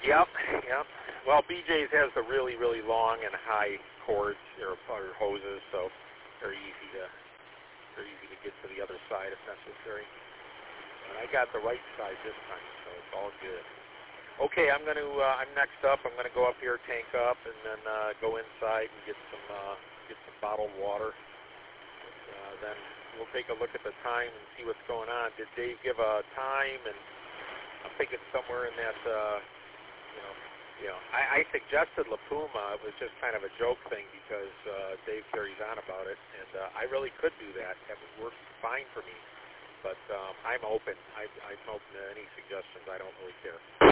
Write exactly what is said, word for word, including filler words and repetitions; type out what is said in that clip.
Yep, yep. Well, B J's has the really, really long and high cords or, or hoses, so they're easy to they're easy to get to the other side if necessary. And I got the right side this time, so it's all good. Okay, I'm going to uh, I'm next up. I'm going to go up here, tank up, and then uh, go inside and get some uh, get some bottled water. And, uh, then we'll take a look at the time and see what's going on. Did Dave give a time? And I'm thinking somewhere in that. Uh, You know, you know, I, I suggested La Puma. It was just kind of a joke thing because uh, Dave carries on about it, and uh, I really could do that. That would work fine for me. But um, I'm open. I, I'm open to any suggestions. I don't really care.